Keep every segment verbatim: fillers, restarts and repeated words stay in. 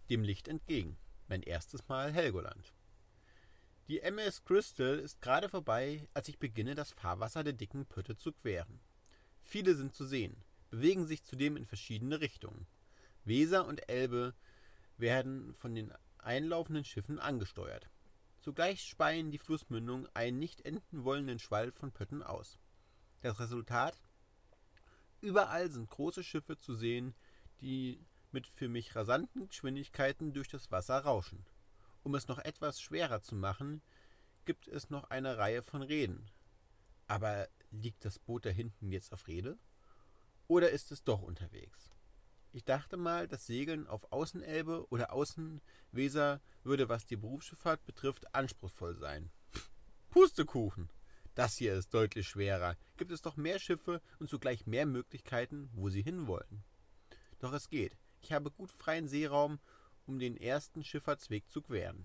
dem Licht entgegen. Mein erstes Mal Helgoland. Die M S Crystal ist gerade vorbei, als ich beginne, das Fahrwasser der dicken Pötte zu queren. Viele sind zu sehen, bewegen sich zudem in verschiedene Richtungen. Weser und Elbe werden von den einlaufenden Schiffen angesteuert. Zugleich speien die Flussmündungen einen nicht enden wollenden Schwall von Pötten aus. Das Resultat? Überall sind große Schiffe zu sehen, die mit für mich rasanten Geschwindigkeiten durch das Wasser rauschen. Um es noch etwas schwerer zu machen, gibt es noch eine Reihe von Rehen. Aber liegt das Boot da hinten jetzt auf Rede? Oder ist es doch unterwegs? Ich dachte mal, das Segeln auf Außenelbe oder Außenweser würde, was die Berufsschifffahrt betrifft, anspruchsvoll sein. Pustekuchen! Das hier ist deutlich schwerer. Gibt es doch mehr Schiffe und zugleich mehr Möglichkeiten, wo sie hinwollen. Doch es geht. Ich habe gut freien Seeraum, um den ersten Schifffahrtsweg zu queren.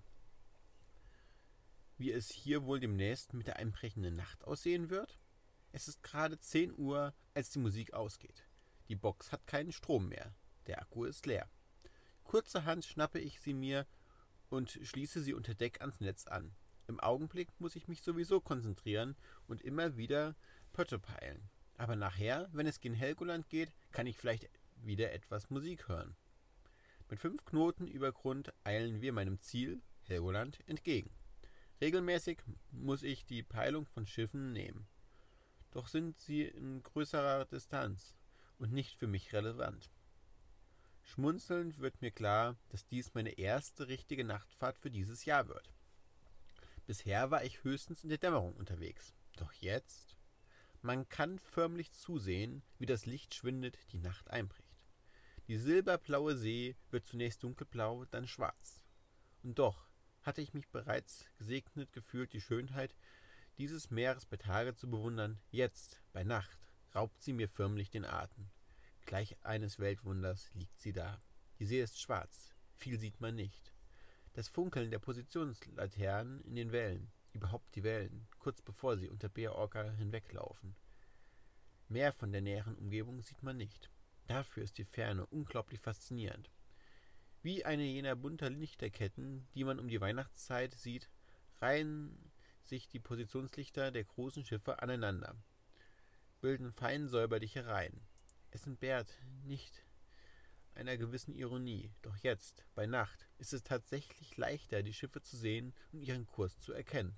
Wie es hier wohl demnächst mit der einbrechenden Nacht aussehen wird? Es ist gerade zehn Uhr, als die Musik ausgeht. Die Box hat keinen Strom mehr. Der Akku ist leer. Kurzerhand schnappe ich sie mir und schließe sie unter Deck ans Netz an. Im Augenblick muss ich mich sowieso konzentrieren und immer wieder Pötte peilen. Aber nachher, wenn es gen Helgoland geht, kann ich vielleicht wieder etwas Musik hören. Mit fünf Knoten über Grund eilen wir meinem Ziel, Helgoland, entgegen. Regelmäßig muss ich die Peilung von Schiffen nehmen. Doch sind sie in größerer Distanz und nicht für mich relevant. Schmunzelnd wird mir klar, dass dies meine erste richtige Nachtfahrt für dieses Jahr wird. Bisher war ich höchstens in der Dämmerung unterwegs. Doch jetzt? Man kann förmlich zusehen, wie das Licht schwindet, die Nacht einbricht. Die silberblaue See wird zunächst dunkelblau, dann schwarz. Und doch hatte ich mich bereits gesegnet gefühlt, die Schönheit dieses Meeres bei Tage zu bewundern. Jetzt, bei Nacht, raubt sie mir förmlich den Atem. Gleich eines Weltwunders liegt sie da. Die See ist schwarz, viel sieht man nicht. Das Funkeln der Positionslaternen in den Wellen, überhaupt die Wellen, kurz bevor sie unter Beer Orca hinweglaufen. Mehr von der näheren Umgebung sieht man nicht. Dafür ist die Ferne unglaublich faszinierend. Wie eine jener bunter Lichterketten, die man um die Weihnachtszeit sieht, reihen sich die Positionslichter der großen Schiffe aneinander, bilden fein säuberliche Reihen. Es entbehrt nicht einer gewissen Ironie, doch jetzt, bei Nacht, ist es tatsächlich leichter, die Schiffe zu sehen und ihren Kurs zu erkennen.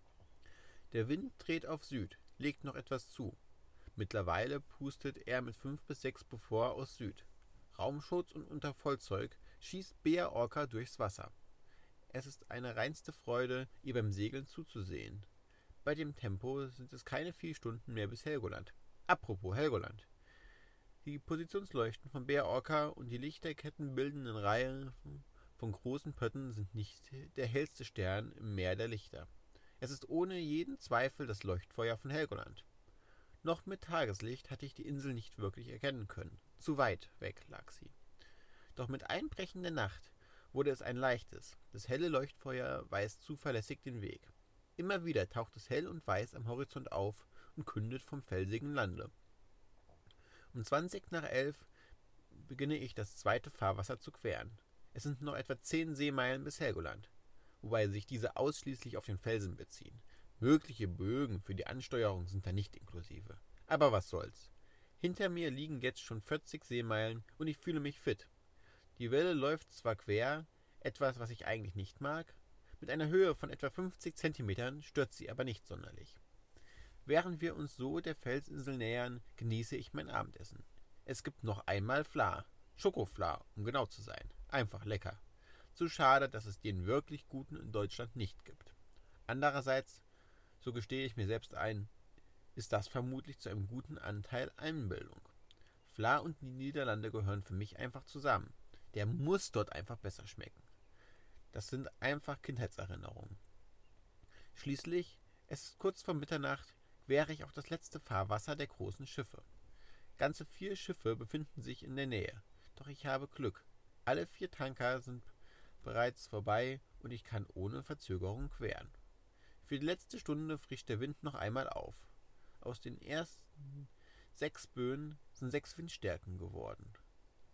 Der Wind dreht auf Süd, legt noch etwas zu. Mittlerweile pustet er mit fünf bis sechs Beaufort aus Süd. Raumschutz und unter Vollzeug schießt Beer Orca durchs Wasser. Es ist eine reinste Freude, ihr beim Segeln zuzusehen. Bei dem Tempo sind es keine vier Stunden mehr bis Helgoland. Apropos Helgoland. Die Positionsleuchten von Beer Orca und die lichterkettenbildenden Reihen von großen Pötten sind nicht der hellste Stern im Meer der Lichter. Es ist ohne jeden Zweifel das Leuchtfeuer von Helgoland. Noch mit Tageslicht hatte ich die Insel nicht wirklich erkennen können. Zu weit weg lag sie. Doch mit Einbrechen der Nacht wurde es ein leichtes. Das helle Leuchtfeuer weist zuverlässig den Weg. Immer wieder taucht es hell und weiß am Horizont auf und kündet vom felsigen Lande. Um zwanzig nach elf beginne ich das zweite Fahrwasser zu queren. Es sind noch etwa zehn Seemeilen bis Helgoland, wobei sich diese ausschließlich auf den Felsen beziehen. Mögliche Bögen für die Ansteuerung sind da nicht inklusive. Aber was soll's. Hinter mir liegen jetzt schon vierzig Seemeilen und ich fühle mich fit. Die Welle läuft zwar quer, etwas, was ich eigentlich nicht mag, mit einer Höhe von etwa fünfzig Zentimetern stört sie aber nicht sonderlich. Während wir uns so der Felsinsel nähern, genieße ich mein Abendessen. Es gibt noch einmal Fla. Schokofla, um genau zu sein. Einfach lecker. Zu schade, dass es den wirklich guten in Deutschland nicht gibt. Andererseits, so gestehe ich mir selbst ein, ist das vermutlich zu einem guten Anteil Einbildung. Fla und die Niederlande gehören für mich einfach zusammen. Der muss dort einfach besser schmecken. Das sind einfach Kindheitserinnerungen. Schließlich, es ist kurz vor Mitternacht, quere ich auch das letzte Fahrwasser der großen Schiffe. Ganze vier Schiffe befinden sich in der Nähe, doch ich habe Glück. Alle vier Tanker sind bereits vorbei und ich kann ohne Verzögerung queren. Für die letzte Stunde frischt der Wind noch einmal auf. Aus den ersten sechs Böen sind sechs Windstärken geworden.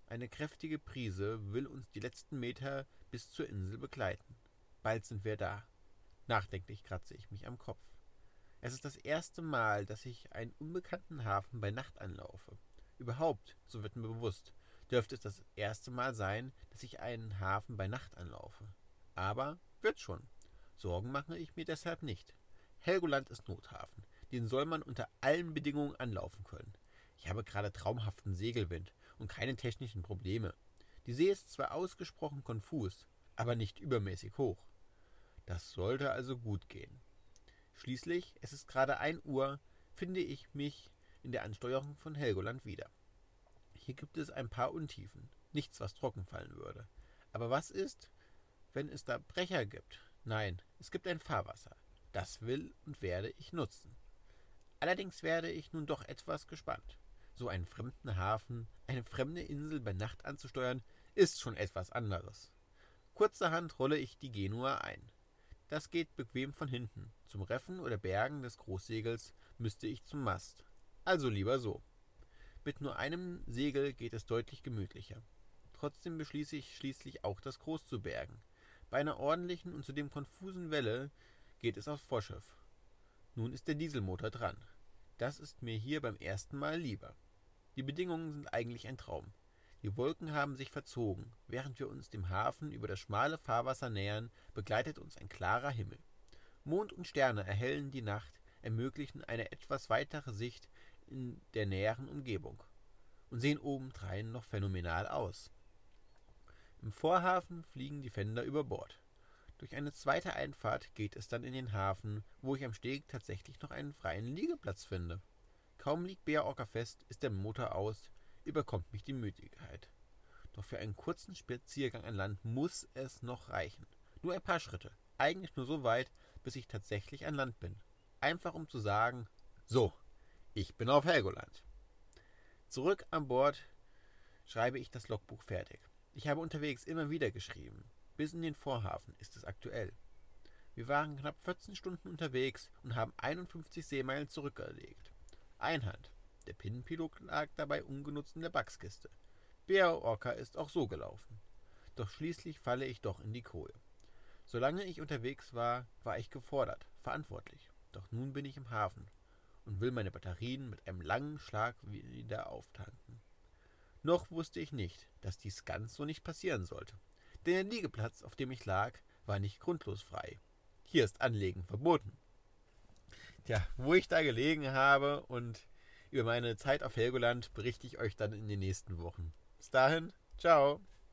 Eine kräftige Brise will uns die letzten Meter bis zur Insel begleiten. Bald sind wir da. Nachdenklich kratze ich mich am Kopf. Es ist das erste Mal, dass ich einen unbekannten Hafen bei Nacht anlaufe. Überhaupt, so wird mir bewusst, dürfte es das erste Mal sein, dass ich einen Hafen bei Nacht anlaufe. Aber wird schon. Sorgen mache ich mir deshalb nicht. Helgoland ist Nothafen. Den soll man unter allen Bedingungen anlaufen können. Ich habe gerade traumhaften Segelwind und keine technischen Probleme. Die See ist zwar ausgesprochen konfus, aber nicht übermäßig hoch. Das sollte also gut gehen. Schließlich, es ist gerade ein Uhr, finde ich mich in der Ansteuerung von Helgoland wieder. Hier gibt es ein paar Untiefen, nichts, was trocken fallen würde. Aber was ist, wenn es da Brecher gibt? Nein, es gibt ein Fahrwasser. Das will und werde ich nutzen. Allerdings werde ich nun doch etwas gespannt. So einen fremden Hafen, eine fremde Insel bei Nacht anzusteuern, ist schon etwas anderes. Kurzerhand rolle ich die Genua ein. Das geht bequem von hinten. Zum Reffen oder Bergen des Großsegels müsste ich zum Mast. Also lieber so. Mit nur einem Segel geht es deutlich gemütlicher. Trotzdem beschließe ich schließlich auch das Groß zu bergen. Bei einer ordentlichen und zudem konfusen Welle geht es aufs Vorschiff. Nun ist der Dieselmotor dran. Das ist mir hier beim ersten Mal lieber. Die Bedingungen sind eigentlich ein Traum. Die Wolken haben sich verzogen. Während wir uns dem Hafen über das schmale Fahrwasser nähern, begleitet uns ein klarer Himmel. Mond und Sterne erhellen die Nacht, ermöglichen eine etwas weitere Sicht in der näheren Umgebung und sehen obendrein noch phänomenal aus. Im Vorhafen fliegen die Fender über Bord. Durch eine zweite Einfahrt geht es dann in den Hafen, wo ich am Steg tatsächlich noch einen freien Liegeplatz finde. Kaum liegt Beorca fest, ist der Motor aus, überkommt mich die Müdigkeit. Doch für einen kurzen Spaziergang an Land muss es noch reichen. Nur ein paar Schritte, eigentlich nur so weit, bis ich tatsächlich an Land bin. Einfach um zu sagen, so, ich bin auf Helgoland. Zurück an Bord schreibe ich das Logbuch fertig. Ich habe unterwegs immer wieder geschrieben. Bis in den Vorhafen ist es aktuell. Wir waren knapp vierzehn Stunden unterwegs und haben einundfünfzig Seemeilen zurückgelegt. Einhand. Der Pinnenpilot lag dabei ungenutzt in der Backskiste. Beorca ist auch so gelaufen. Doch schließlich falle ich doch in die Koje. Solange ich unterwegs war, war ich gefordert, verantwortlich. Doch nun bin ich im Hafen und will meine Batterien mit einem langen Schlag wieder auftanken. Noch wusste ich nicht, dass dies ganz so nicht passieren sollte. Denn der Liegeplatz, auf dem ich lag, war nicht grundlos frei. Hier ist Anlegen verboten. Tja, wo ich da gelegen habe und über meine Zeit auf Helgoland berichte ich euch dann in den nächsten Wochen. Bis dahin, ciao!